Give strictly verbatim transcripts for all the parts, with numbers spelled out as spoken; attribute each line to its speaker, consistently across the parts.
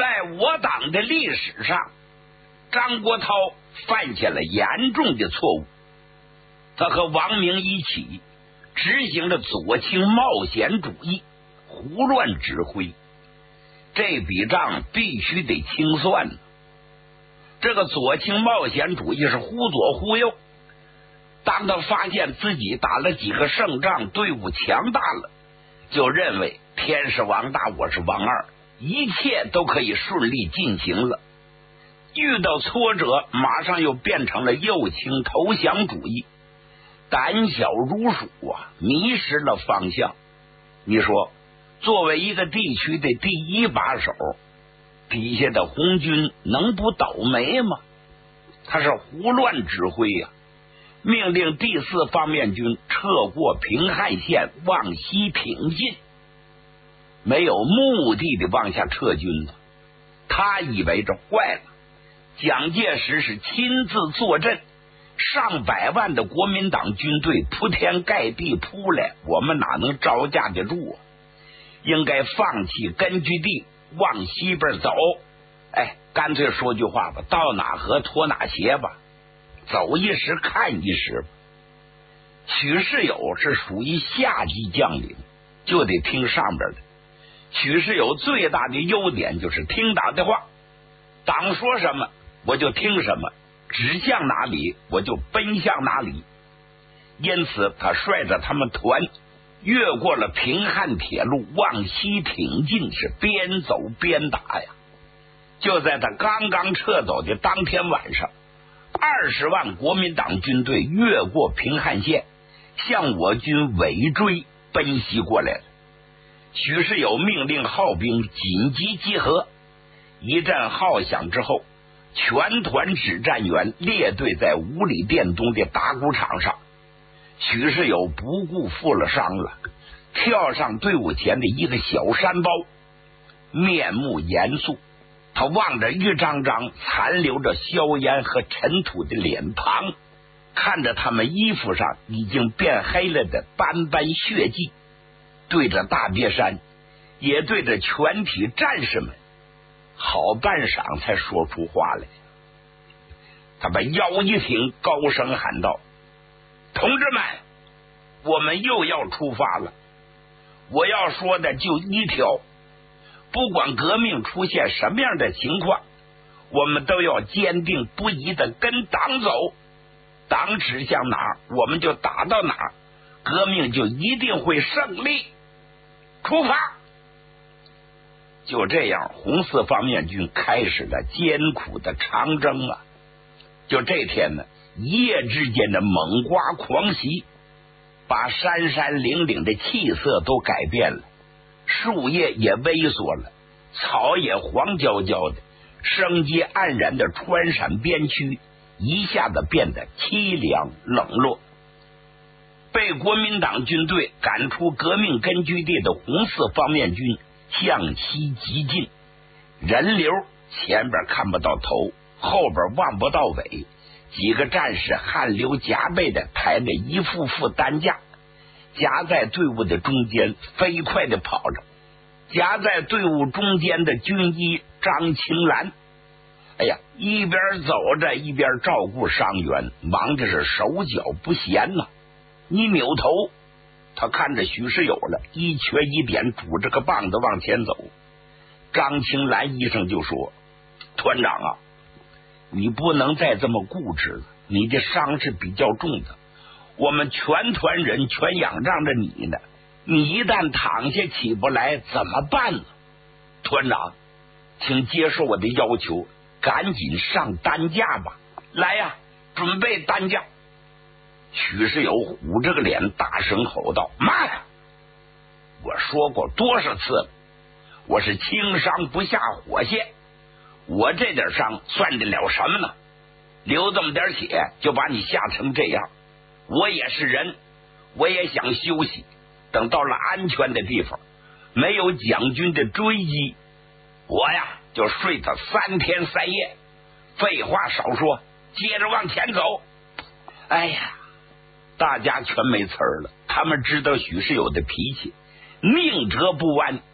Speaker 1: 在我党的历史上，张国焘犯下了严重的错误。他和王明一起执行了左倾冒险主义，胡乱指挥，这笔账必须得清算。这个左倾冒险主义是忽左忽右，当他发现自己打了几个胜仗，队伍强大了，就认为天是王大，我是王二，一切都可以顺利进行了。遇到挫折，马上又变成了右倾投降主义，胆小如鼠啊，迷失了方向。你说，作为一个地区的第一把手，底下的红军能不倒霉吗？他是胡乱指挥呀、啊，命令第四方面军撤过平汉线，往西挺进，没有目的的往下撤军了。他以为这坏了，蒋介石是亲自坐镇，上百万的国民党军队铺天盖地扑来，我们哪能招架得住啊？应该放弃根据地，往西边走。哎，干脆说句话吧，到哪河脱哪鞋吧，走一时看一时吧。许世友是属于下级将领，就得听上边的。许世友最大的优点就是听党的话，党说什么我就听什么，指向哪里我就奔向哪里。因此他率着他们团越过了平汉铁路，往西挺进，是边走边打呀。就在他刚刚撤走的当天晚上，二十万国民党军队越过平汉线，向我军尾追奔袭过来了。许世友命令号兵紧急集合，一阵号响之后，全团指战员列队在五里店东的打鼓场上。许世友不顾负了伤了，跳上队伍前的一个小山包，面目严肃，他望着一张张残留着硝烟和尘土的脸庞，看着他们衣服上已经变黑了的斑斑血迹，对着大别山，也对着全体战士们，好半晌才说出话来。他把腰一挺，高声喊道：同志们，我们又要出发了。我要说的就一条，不管革命出现什么样的情况，我们都要坚定不移的跟党走，党指向哪儿我们就打到哪儿，革命就一定会胜利。出发！就这样，红四方面军开始了艰苦的长征啊！就这天呢，一夜之间的猛刮狂袭，把山山岭岭的气色都改变了，树叶也萎缩了，草也黄焦焦的，生机黯然的川陕边区一下子变得凄凉冷落。被国民党军队赶出革命根据地的红四方面军向西急进，人流前边看不到头，后边望不到尾，几个战士汗流浃背的抬着一副副担架，夹在队伍的中间飞快的跑着。夹在队伍中间的军医张青兰，哎呀，一边走着一边照顾伤员，忙着是手脚不闲呐、啊。一扭头，他看着许世友了，一瘸一点拄着个棒子往前走。张青兰医生就说：团长啊，你不能再这么固执了，你的伤是比较重的，我们全团人全仰仗着你呢，你一旦躺下起不来怎么办呢？团长，请接受我的要求，赶紧上担架吧。来呀，准备担架。许世友虎着个脸大声吼道：妈呀，我说过多少次了，我是轻伤不下火线，我这点伤算得了什么呢？流这么点血就把你吓成这样，我也是人，我也想休息，等到了安全的地方，没有蒋军的追击，我呀就睡他三天三夜。废话少说，接着往前走。哎呀，大家全没词儿了，他们知道许世友的脾气，宁折不弯，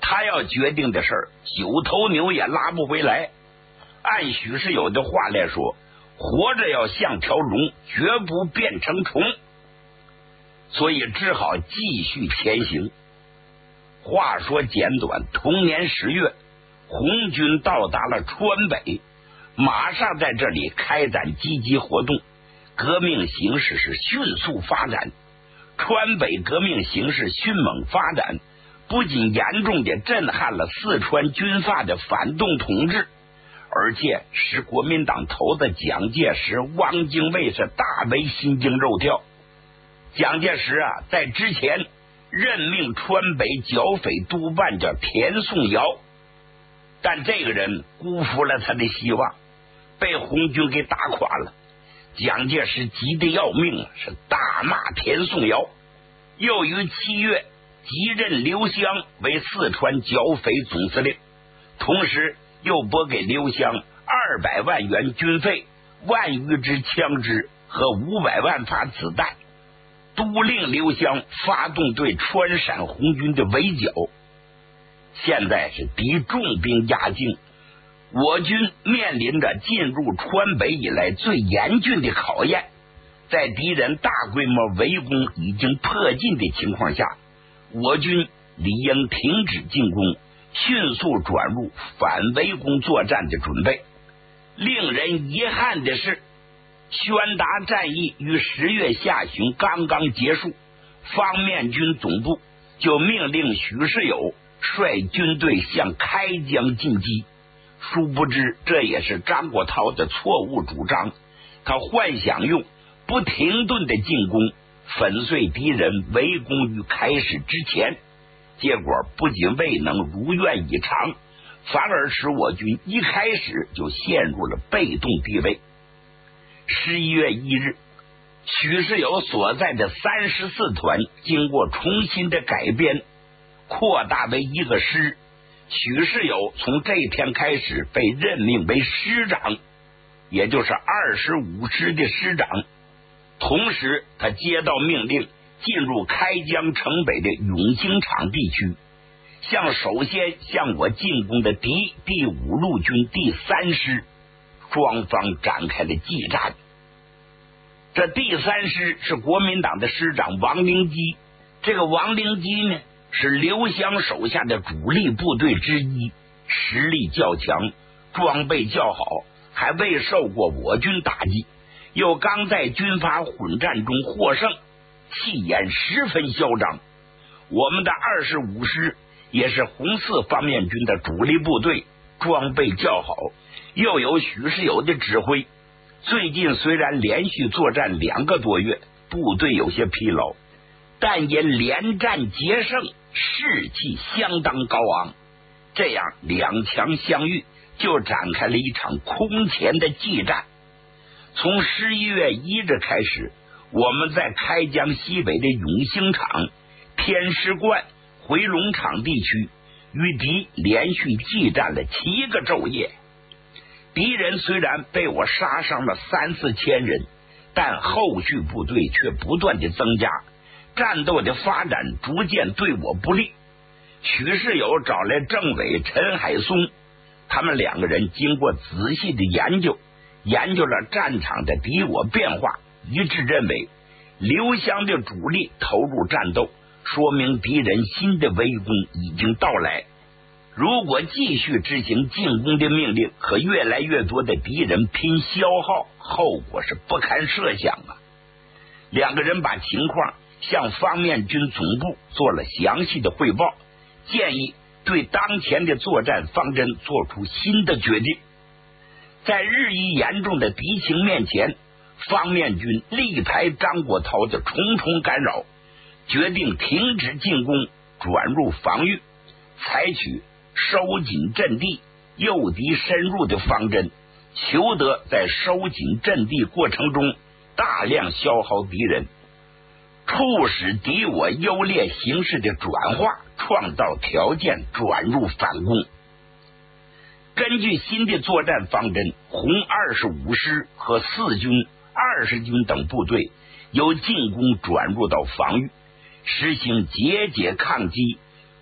Speaker 1: 他要决定的事儿，九头牛也拉不回来。按许世友的话来说，活着要像条龙，绝不变成虫，所以只好继续前行。话说简短，同年十月，红军到达了川北，马上在这里开展积极活动，革命形势是迅速发展。川北革命形势迅猛发展，不仅严重的震撼了四川军阀的反动统治，而且使国民党头子蒋介石、汪精卫是大为心惊肉跳。蒋介石啊，在之前任命川北剿匪督办叫田颂尧，但这个人辜负了他的希望，被红军给打垮了。蒋介石急得要命啊，是大骂田颂尧，又于七月即任刘湘为四川剿匪总司令，同时又拨给刘湘二百万元军费、万余支枪支和五百万发子弹，督令刘湘发动对川陕红军的围剿。现在是敌重兵压境，我军面临着进入川北以来最严峻的考验。在敌人大规模围攻已经迫近的情况下，我军理应停止进攻，迅速转入反围攻作战的准备。令人遗憾的是，宣达战役于十月下旬刚刚结束，方面军总部就命令许世友率军队向开江进击。殊不知这也是张国焘的错误主张，他幻想用不停顿的进攻粉碎敌人围攻于开始之前，结果不仅未能如愿以偿，反而使我军一开始就陷入了被动地位。十一月一日，许世友所在的三十四团经过重新的改编，扩大为一个师。许世友从这天开始被任命为师长，也就是二十五师的师长。同时他接到命令，进入开江城北的永兴场地区，向首先向我进攻的敌第五路军第三师，双方展开了激战。这第三师是国民党的师长王灵基，这个王灵基呢是刘湘手下的主力部队之一，实力较强，装备较好，还未受过我军打击，又刚在军阀混战中获胜，气焰十分嚣张。我们的二十五师也是红四方面军的主力部队，装备较好，又有许世友的指挥。最近虽然连续作战两个多月，部队有些疲劳，但因连战捷胜，士气相当高昂。这样两强相遇，就展开了一场空前的激战。从十一月一日开始，我们在开江西北的永兴场、天师观、回龙场地区与敌连续激战了七个昼夜。敌人虽然被我杀伤了三四千人，但后续部队却不断的增加，战斗的发展逐渐对我不利。许世友找来政委陈海松，他们两个人经过仔细的研究，研究了战场的敌我变化，一致认为刘湘的主力投入战斗，说明敌人新的围攻已经到来。如果继续执行进攻的命令，和越来越多的敌人拼消耗，后果是不堪设想啊！两个人把情况向方面军总部做了详细的汇报，建议对当前的作战方针做出新的决定。在日益严重的敌情面前，方面军力排张国焘的重重干扰，决定停止进攻，转入防御，采取收紧阵地、诱敌深入的方针，求得在收紧阵地过程中大量消耗敌人，促使敌我优劣形势的转化，创造条件转入反攻。根据新的作战方针，红二十五师和四军、二十军等部队由进攻转入到防御，实行节节抗击，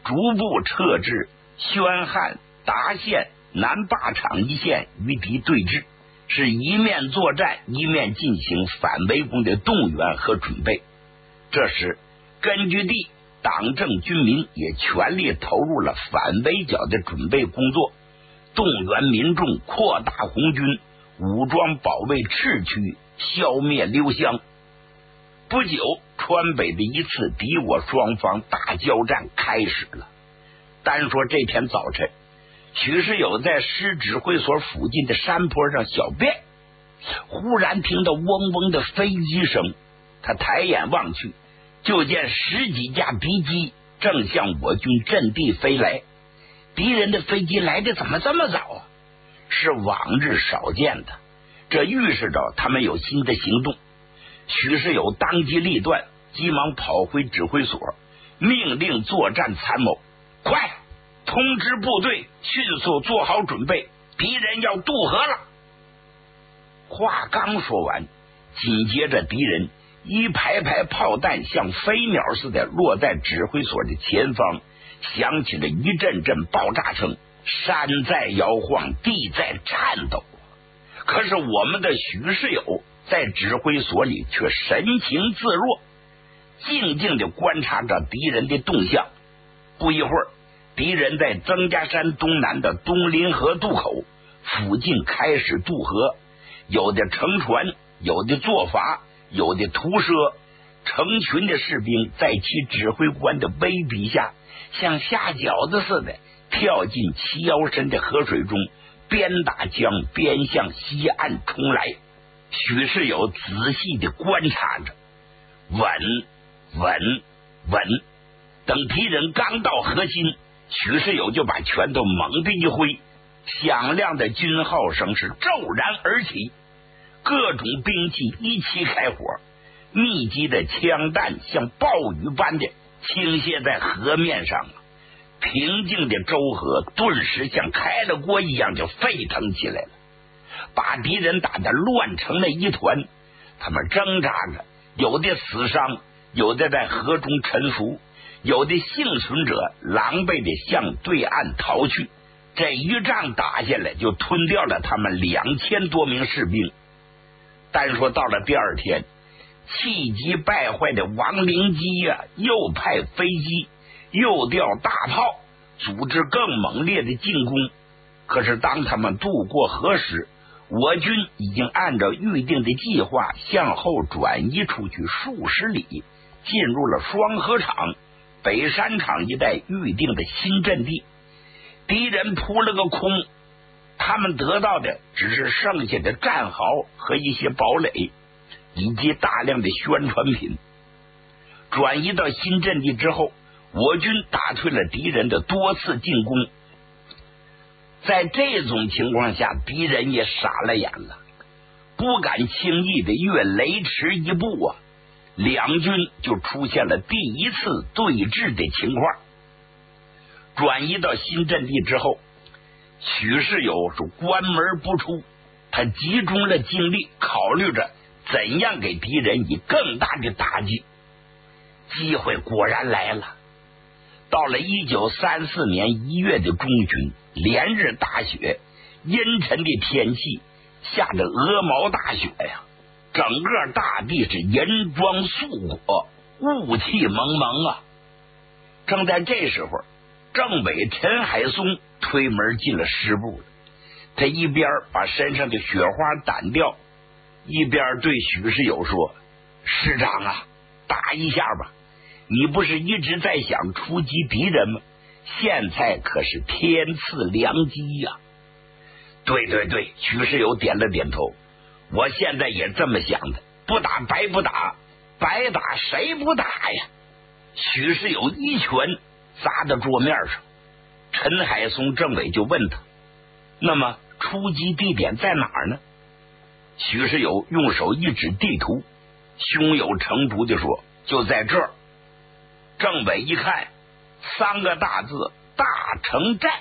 Speaker 1: 逐步撤至宣汉、达县、南坝场一线与敌对峙，是一面作战，一面进行反围攻的动员和准备。这时根据地、党政军民也全力投入了反围剿的准备工作，动员民众扩大红军，武装保卫赤区，消灭刘湘。不久，川北的一次敌我双方大交战开始了。单说这天早晨，许世友在师指挥所附近的山坡上小便，忽然听到嗡嗡的飞机声，他抬眼望去，就见十几架敌机正向我军阵地飞来。敌人的飞机来的怎么这么早啊？是往日少见的，这预示着他们有新的行动。许世友当机立断，急忙跑回指挥所，命令作战参谋：快通知部队迅速做好准备，敌人要渡河了。话刚说完，紧接着敌人一排排炮弹像飞鸟似的落在指挥所的前方，响起了一阵阵爆炸声，山在摇晃，地在颤抖。可是我们的许世友在指挥所里却神情自若，静静地观察着敌人的动向。不一会儿，敌人在曾家山东南的东临河渡口附近开始渡河，有的乘船，有的坐筏，有的徒奢，成群的士兵在其指挥官的威逼下，像下饺子似的跳进齐腰深的河水中，边打江边向西岸冲来。许世友仔细地观察着，稳稳稳，等敌人刚到河心，许世友就把拳头猛地一挥，响亮的军号声是骤然而起，各种兵器一齐开火，密集的枪弹像暴雨般的倾泻在河面上，平静的周河顿时像开了锅一样就沸腾起来了，把敌人打得乱成了一团。他们挣扎着，有的死伤，有的在河中沉浮，有的幸存者狼狈地向对岸逃去。这一仗打下来，就吞掉了他们两千多名士兵。单说到了第二天，气急败坏的王灵基呀、啊，又派飞机，又调大炮，组织更猛烈的进攻。可是当他们渡过河时，我军已经按照预定的计划向后转移出去数十里，进入了双河场、北山场一带预定的新阵地。敌人扑了个空，他们得到的只是剩下的战壕和一些堡垒，以及大量的宣传品。转移到新阵地之后，我军打退了敌人的多次进攻。在这种情况下，敌人也傻了眼了，不敢轻易的越雷池一步啊，两军就出现了第一次对峙的情况。转移到新阵地之后，许世友是关门不出，他集中了精力，考虑着怎样给敌人以更大的打击。机会果然来了。到了一九三四年一月的中旬，连日大雪，阴沉的天气，下着鹅毛大雪呀，整个大地是银装素裹，雾气蒙蒙啊。正在这时候，政委陈海松推门进了师部了。他一边把身上的雪花掸掉，一边对许世友说：“师长啊，打一下吧，你不是一直在想出击敌人吗？现在可是天赐良机呀！”对对对，许世友点了点头，我现在也这么想的，不打白不打，白打谁不打呀？许世友一拳砸到桌面上，陈海松政委就问他：“那么出击地点在哪儿呢？”许世友用手一指地图，胸有成竹地说：“就在这儿。”政委一看，三个大字：大城寨。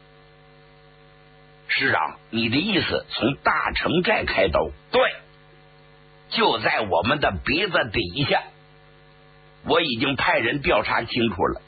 Speaker 1: 师长，你的意思从大城寨开刀？对，就在我们的鼻子底下。我已经派人调查清楚了，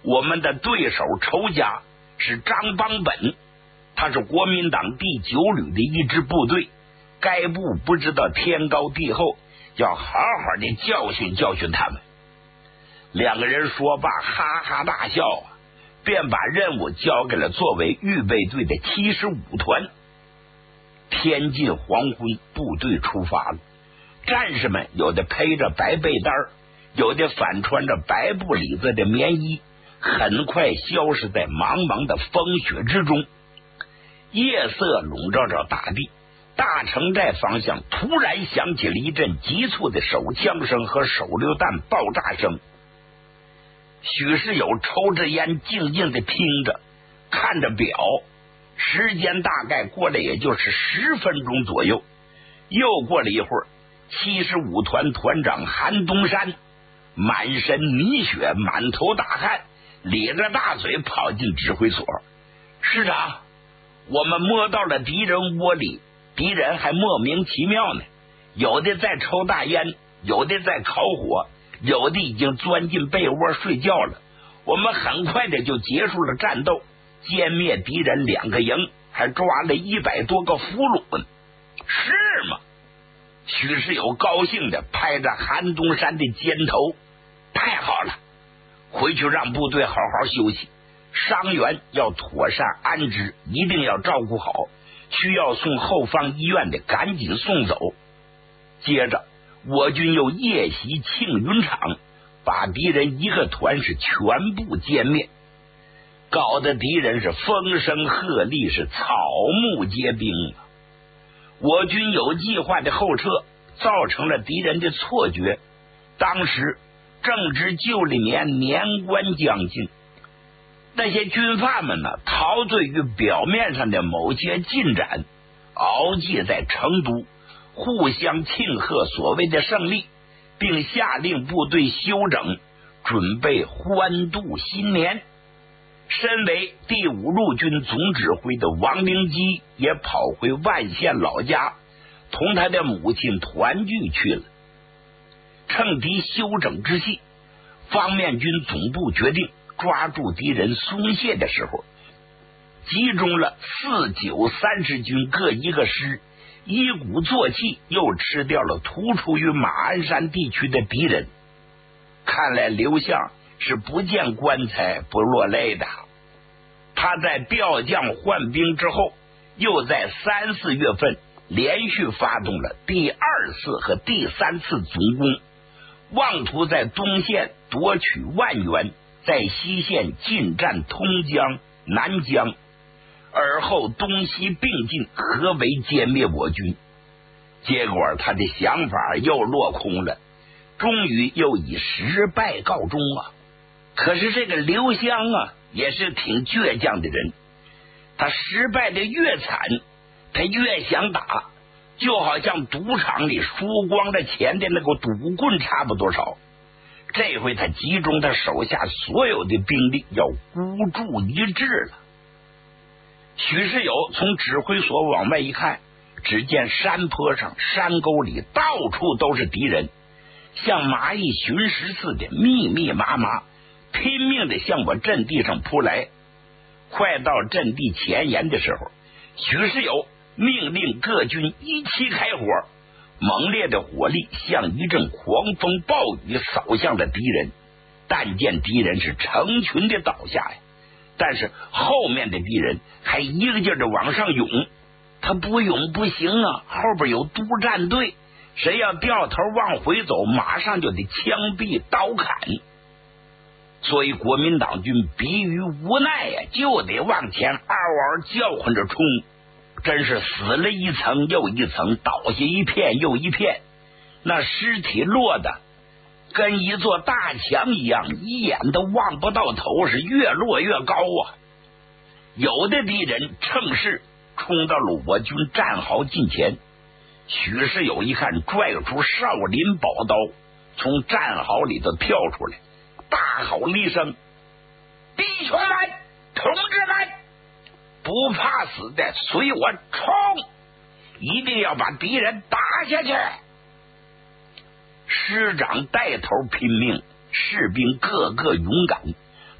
Speaker 1: 我们的对手仇家是张邦本，他是国民党第九旅的一支部队，该部不知道天高地厚，要好好的教训教训他们。两个人说罢哈哈大笑啊，便把任务交给了作为预备队的七十五团。天近黄昏，部队出发了，战士们有的披着白被单，有的反穿着白布里子的棉衣，很快消失在茫茫的风雪之中。夜色笼罩着大地，大城寨方向突然响起了一阵急促的手枪声和手榴弹爆炸声。许世友抽着烟，静静的听着，看着表，时间大概过了也就是十分钟左右。又过了一会儿，七十五团团长韩东山满身泥血，满头大汗，咧着大嘴跑进指挥所。师长，我们摸到了敌人窝里，敌人还莫名其妙呢，有的在抽大烟，有的在烤火，有的已经钻进被窝睡觉了。我们很快的就结束了战斗，歼灭敌人两个营，还抓了一百多个俘虏呢。是吗？许世友高兴的拍着韩东山的肩头，太好了，回去让部队好好休息，伤员要妥善安置，一定要照顾好，需要送后方医院的赶紧送走。接着我军又夜袭庆云场，把敌人一个团是全部歼灭，搞得敌人是风声鹤唳，是草木皆兵啊。我军有计划的后撤，造成了敌人的错觉。当时正值旧历年年关将近，那些军阀们呢，陶醉于表面上的某些进展，熬夜在成都互相庆贺所谓的胜利，并下令部队休整，准备欢度新年。身为第五路军总指挥的王灵基也跑回万县老家，同他的母亲团聚去了。趁敌休整之际，方面军总部决定抓住敌人松懈的时候，集中了四九三十军各一个师，一鼓作气又吃掉了突出于马鞍山地区的敌人。看来刘向是不见棺材不落泪的。他在调将换兵之后，又在三四月份连续发动了第二次和第三次总攻，妄图在东线夺取万源，在西线进占通江、南江，而后东西并进，合围歼灭我军。结果他的想法又落空了，终于又以失败告终啊！可是这个刘湘啊，也是挺倔强的人，他失败的越惨，他越想打，就好像赌场里输光了钱的那个赌棍差不多少。这回他集中他手下所有的兵力，要孤注一掷了。许世友从指挥所往外一看，只见山坡上、山沟里到处都是敌人，像蚂蚁寻食似的密密麻麻，拼命的向我阵地上扑来。快到阵地前沿的时候，许世友命令各军一起开火，猛烈的火力像一阵狂风暴雨扫向了敌人。但见敌人是成群的倒下呀，但是后面的敌人还一个劲儿的往上涌，他不涌不行啊，后边有督战队，谁要掉头往回走，马上就得枪毙刀砍。所以国民党军逼于无奈呀，就得往前嗷嗷叫唤着冲，真是死了一层又一层，倒下一片又一片，那尸体落的跟一座大墙一样，一眼都望不到头，是越落越高啊！有的敌人趁势冲到了我军战壕近前，许世友一看，拽出少林宝刀，从战壕里头跳出来，大吼了一声：“弟兄们，同志们，不怕死的随我冲，一定要把敌人打下去！”师长带头拼命，士兵个个勇敢，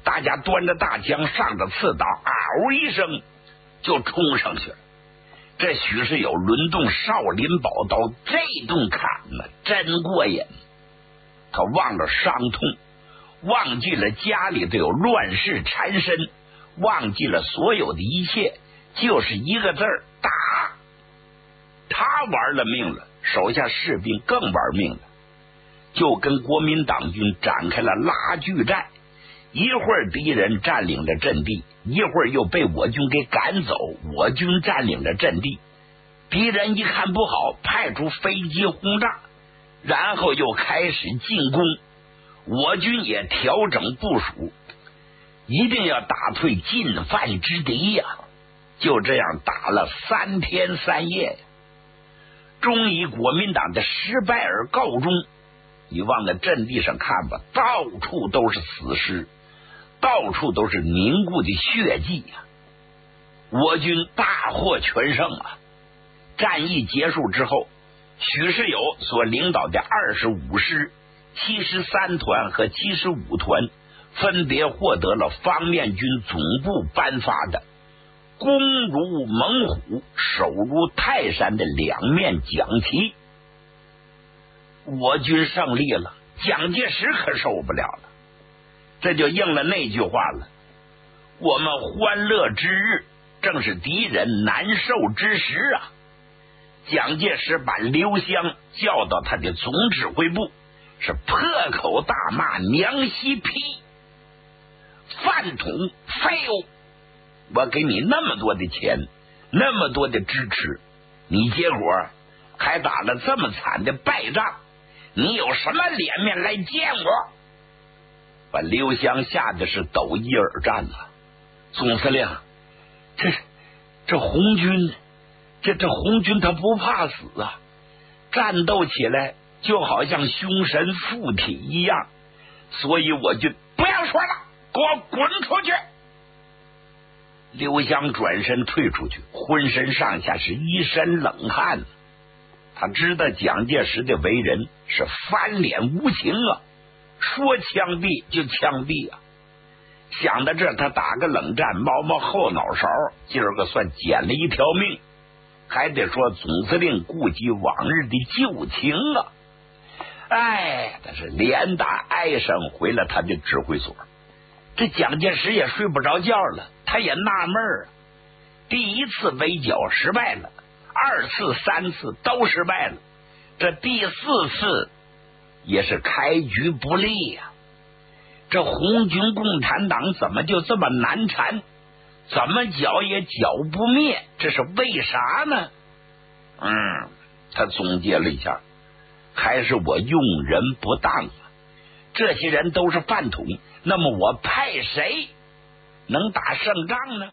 Speaker 1: 大家端着大枪，上着刺刀，嗷一声就冲上去了。这许世友抡动少林宝刀，这顿砍呢，真过瘾。他忘了伤痛，忘记了家里都有乱世缠身，忘记了所有的一切，就是一个字儿打。他玩了命了，手下士兵更玩命了，就跟国民党军展开了拉锯战。一会儿敌人占领了阵地，一会儿又被我军给赶走，我军占领了阵地。敌人一看不好，派出飞机轰炸，然后又开始进攻。我军也调整部署，一定要打退进犯之敌呀、啊！就这样打了三天三夜，终以国民党的失败而告终。你往那阵地上看吧，到处都是死尸，到处都是凝固的血迹呀、啊！我军大获全胜啊！战役结束之后，许世友所领导的二十五师、七十三团和七十五团分别获得了方面军总部颁发的攻如猛虎，守如泰山的两面奖旗。我军胜利了，蒋介石可受不了了，这就应了那句话了：我们欢乐之日，正是敌人难受之时啊！蒋介石把刘湘叫到他的总指挥部，是破口大骂：娘西批饭桶废物！我给你那么多的钱，那么多的支持，你结果还打了这么惨的败仗，你有什么脸面来见我？把刘湘吓得是抖衣而战了。总司令，这这红军这这红军他不怕死啊，战斗起来就好像凶神附体一样，所以我就不要说了，给我滚出去！刘湘转身退出去，浑身上下是一身冷汗。他知道蒋介石的为人是翻脸无情啊，说枪毙就枪毙啊。想到这，他打个冷战，摸摸后脑勺，今儿个算捡了一条命。还得说总司令顾及往日的旧情啊！哎，但是连打哀声回了他的指挥所。这蒋介石也睡不着觉了，他也纳闷儿，第一次围剿失败了，二次三次都失败了，这第四次也是开局不利呀、啊。这红军共产党怎么就这么难缠，怎么剿也剿不灭，这是为啥呢？嗯，他总结了一下，还是我用人不当啊！这些人都是饭桶，那么我派谁能打胜仗呢？